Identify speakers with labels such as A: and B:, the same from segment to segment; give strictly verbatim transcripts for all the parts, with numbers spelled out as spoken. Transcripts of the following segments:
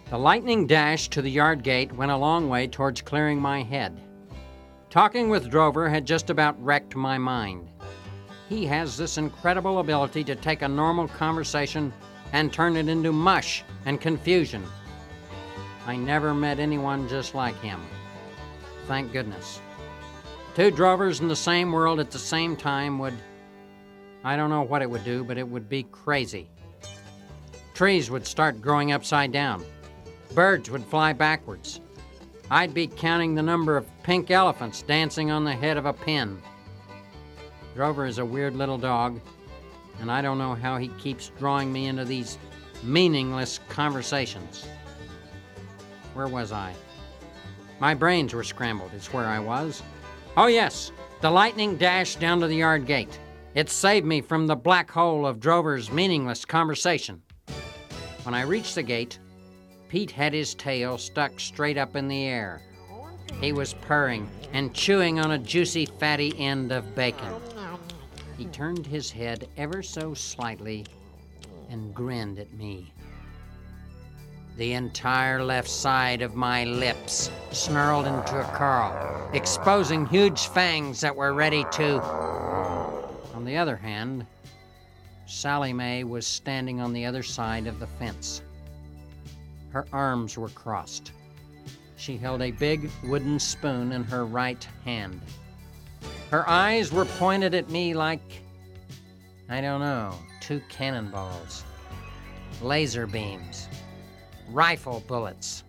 A: The lightning dash to the yard gate went a long way towards clearing my head. Talking with Drover had just about wrecked my mind. He has this incredible ability to take a normal conversation and turn it into mush and confusion. I never met anyone just like him. Thank goodness. Two Drovers in the same world at the same time would... I don't know what it would do, but it would be crazy. Trees would start growing upside down. Birds would fly backwards. I'd be counting the number of pink elephants dancing on the head of a pin. Drover is a weird little dog, and I don't know how he keeps drawing me into these meaningless conversations. Where was I? My brains were scrambled, is where I was. Oh yes, the lightning dash down to the yard gate. It saved me from the black hole of Drover's meaningless conversation. When I reached the gate, Pete had his tail stuck straight up in the air. He was purring and chewing on a juicy, fatty end of bacon. He turned his head ever so slightly and grinned at me. The entire left side of my lips snarled into a curl, exposing huge fangs that were ready to... On the other hand, Sally Mae was standing on the other side of the fence. Her arms were crossed. She held a big wooden spoon in her right hand. Her eyes were pointed at me like, I don't know, two cannonballs, laser beams, rifle bullets.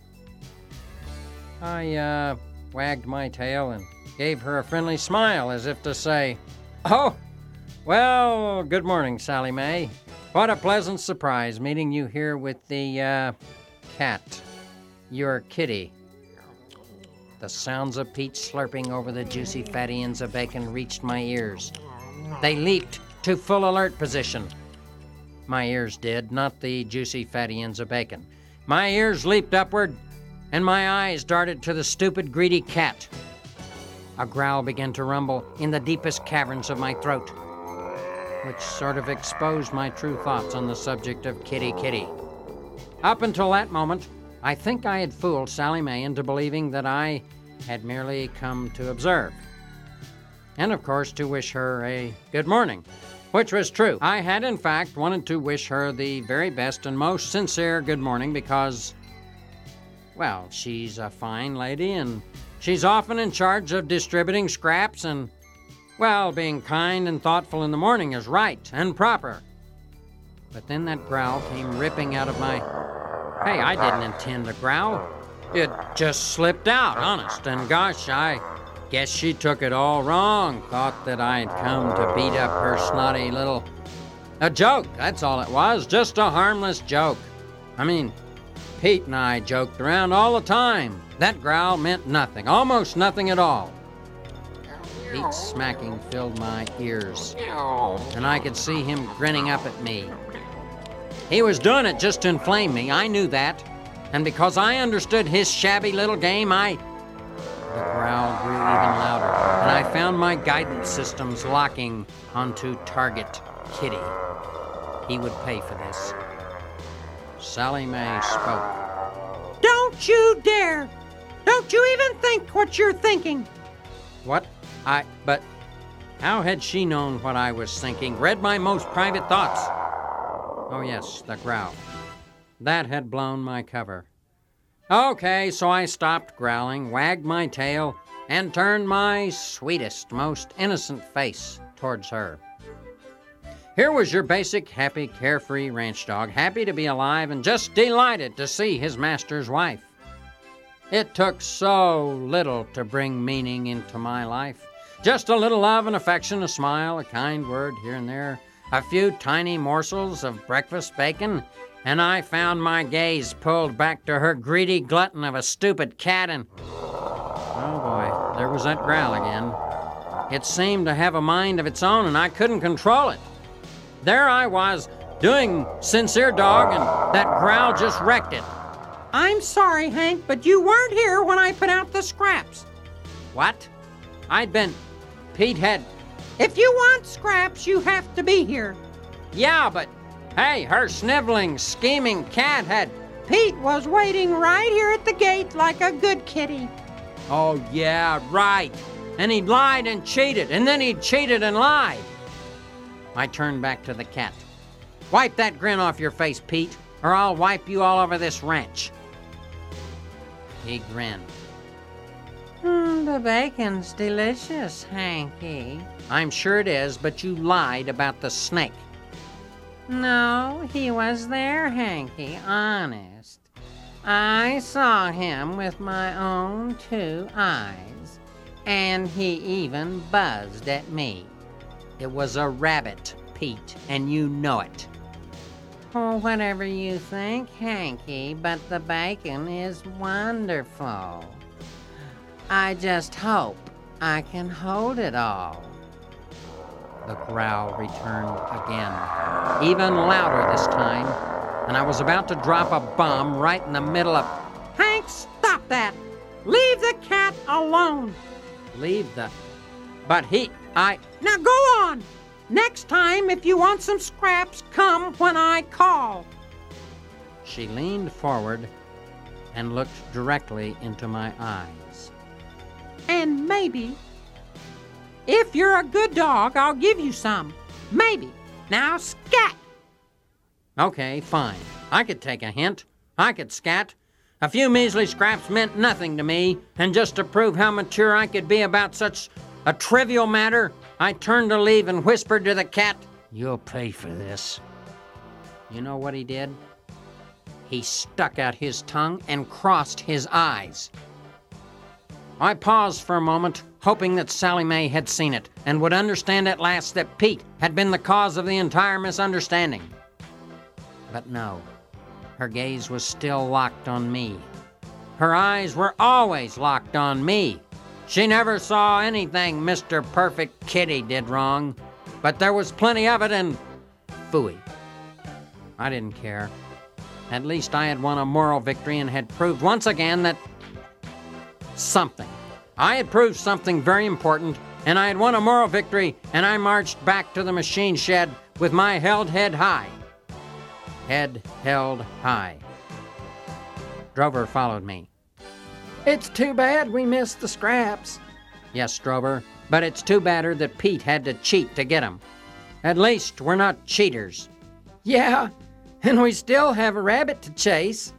A: I, uh, wagged my tail and gave her a friendly smile as if to say, "Oh, well, good morning, Sally Mae. What a pleasant surprise meeting you here with the, uh, cat, your kitty." The sounds of Pete slurping over the juicy fatty ends of bacon reached my ears. They leaped to full alert position. My ears did, not the juicy fatty ends of bacon. My ears leaped upward, and my eyes darted to the stupid, greedy cat. A growl began to rumble in the deepest caverns of my throat, which sort of exposed my true thoughts on the subject of Kitty Kitty. Up until that moment, I think I had fooled Sally Mae into believing that I had merely come to observe. And of course, to wish her a good morning, which was true. I had, in fact, wanted to wish her the very best and most sincere good morning because, well, she's a fine lady and she's often in charge of distributing scraps and, well, being kind and thoughtful in the morning is right and proper. But then that growl came ripping out of my... Hey, I didn't intend to growl. It just slipped out, honest. And gosh, I guess she took it all wrong. Thought that I'd come to beat up her snotty little... A joke, that's all it was. Just a harmless joke. I mean, Pete and I joked around all the time. That growl meant nothing, almost nothing at all. Pete's smacking filled my ears, and I could see him grinning up at me. He was doing it just to inflame me, I knew that. And because I understood his shabby little game, I... The growl grew even louder, and I found my guidance systems locking onto target Kitty. He would pay for this. Sally Mae spoke.
B: Don't you dare! Don't you even think what you're thinking!
A: What? I... But... How had she known what I was thinking? Read my most private thoughts? Oh yes, the growl. That had blown my cover. Okay, so I stopped growling, wagged my tail, and turned my sweetest, most innocent face towards her. Here was your basic, happy, carefree ranch dog, happy to be alive and just delighted to see his master's wife. It took so little to bring meaning into my life. Just a little love and affection, a smile, a kind word here and there, a few tiny morsels of breakfast bacon, and I found my gaze pulled back to her greedy glutton of a stupid cat and... Oh boy, there was that growl again. It seemed to have a mind of its own and I couldn't control it. There I was, doing sincere dog, and that growl just wrecked it.
B: I'm sorry, Hank, but you weren't here when I put out the scraps.
A: What? I'd been... Pete had...
B: If you want scraps, you have to be here.
A: Yeah, but... Hey, her sniveling, scheming cat had...
B: Pete was waiting right here at the gate like a good kitty.
A: Oh, yeah, right. And he lied and cheated, and then he cheated and lied. I turned back to the cat. Wipe that grin off your face, Pete, or I'll wipe you all over this ranch. He grinned.
B: Mm, the bacon's delicious, Hanky.
A: I'm sure it is, but you lied about the snake.
B: No, he was there, Hanky, honest. I saw him with my own two eyes, and he even buzzed at me.
A: It was a rabbit, Pete, and you know it.
B: Oh, whatever you think, Hanky, but the bacon is wonderful. I just hope I can hold it all.
A: The growl returned again, even louder this time, and I was about to drop a bomb right in the middle of...
B: Hank, stop that! Leave the cat alone!
A: Leave the... But he... I...
B: Now go on! Next time, if you want some scraps, come when I call.
A: She leaned forward and looked directly into my eyes.
B: And maybe, if you're a good dog, I'll give you some. Maybe. Now scat!
A: Okay, fine. I could take a hint. I could scat. A few measly scraps meant nothing to me, and just to prove how mature I could be about such a trivial matter, I turned to leave and whispered to the cat, "You'll pay for this." You know what he did? He stuck out his tongue and crossed his eyes. I paused for a moment, hoping that Sally Mae had seen it and would understand at last that Pete had been the cause of the entire misunderstanding. But no, her gaze was still locked on me. Her eyes were always locked on me. She never saw anything Mister Perfect Kitty did wrong, but there was plenty of it, and phooey. I didn't care. At least I had won a moral victory and had proved once again that something. I had proved something very important, and I had won a moral victory, and I marched back to the machine shed with my held head high. Head held high. Drover followed me.
B: It's too bad we missed the scraps.
A: Yes, Drover, but it's too badder that Pete had to cheat to get 'em. At least we're not cheaters.
B: Yeah, and we still have a rabbit to chase.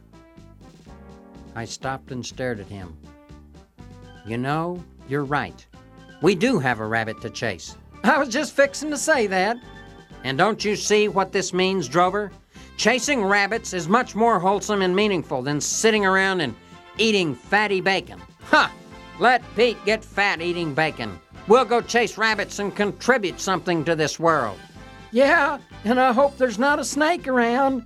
A: I stopped and stared at him. You know, you're right. We do have a rabbit to chase.
B: I was just fixing to say that.
A: And don't you see what this means, Drover? Chasing rabbits is much more wholesome and meaningful than sitting around and eating fatty bacon. Ha! Let Pete get fat eating bacon. We'll go chase rabbits and contribute something to this world.
B: Yeah, and I hope there's not a snake around.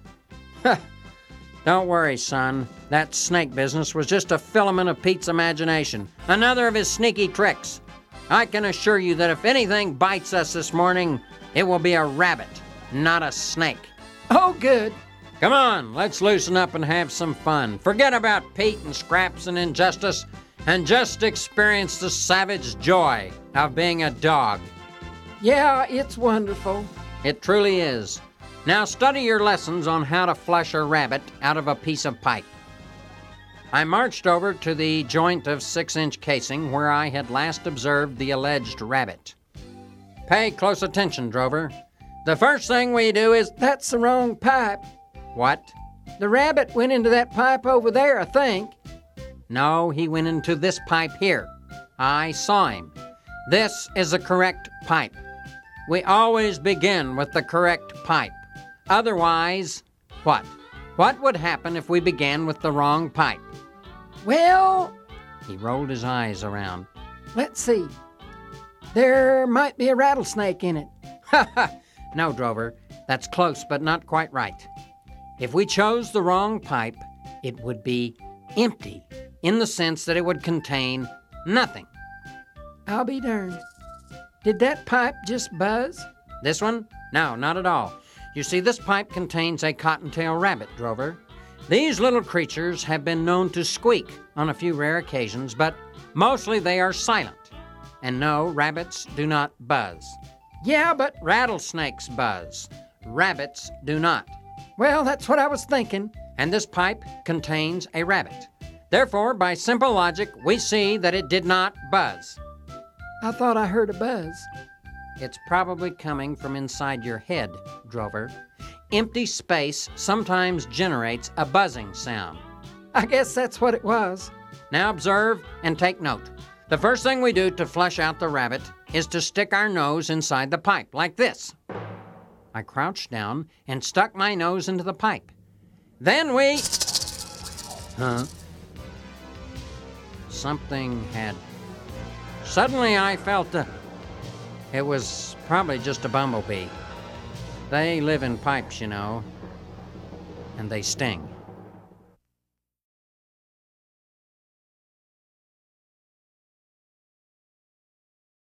A: Don't worry, son. That snake business was just a filament of Pete's imagination. Another of his sneaky tricks. I can assure you that if anything bites us this morning, it will be a rabbit, not a snake.
B: Oh, good.
A: Come on, let's loosen up and have some fun. Forget about Pete and scraps and injustice, and just experience the savage joy of being a dog.
B: Yeah, it's wonderful.
A: It truly is. Now study your lessons on how to flush a rabbit out of a piece of pipe. I marched over to the joint of six-inch casing where I had last observed the alleged rabbit. Pay close attention, Drover. The first thing we do is...
B: That's the wrong pipe.
A: What?
B: The rabbit went into that pipe over there, I think.
A: No, he went into this pipe here. I saw him. This is the correct pipe. We always begin with the correct pipe. Otherwise, what? What would happen if we began with the wrong pipe?
B: Well...
A: He rolled his eyes around.
B: Let's see. There might be a rattlesnake in it.
A: Ha ha! No, Drover. That's close, but not quite right. If we chose the wrong pipe, it would be empty, in the sense that it would contain nothing.
B: I'll be darned. Did that pipe just buzz?
A: This one? No, not at all. You see, this pipe contains a cottontail rabbit, Drover. These little creatures have been known to squeak on a few rare occasions, but mostly they are silent. And no, rabbits do not buzz.
B: Yeah, but...
A: Rattlesnakes buzz. Rabbits do not.
B: Well, that's what I was thinking.
A: and this pipe contains a rabbit. Therefore, by simple logic, we see that it did not buzz.
C: I thought I heard a buzz.
A: It's probably coming from inside your head, Drover. Empty space sometimes generates a buzzing sound.
C: I guess that's what it was.
A: Now observe and take note. The first thing we do to flush out the rabbit is to stick our nose inside the pipe, like this. I crouched down and stuck my nose into the pipe. Then we... Huh? Something had... Suddenly I felt a... It was probably just a bumblebee. They live in pipes, you know, and they sting.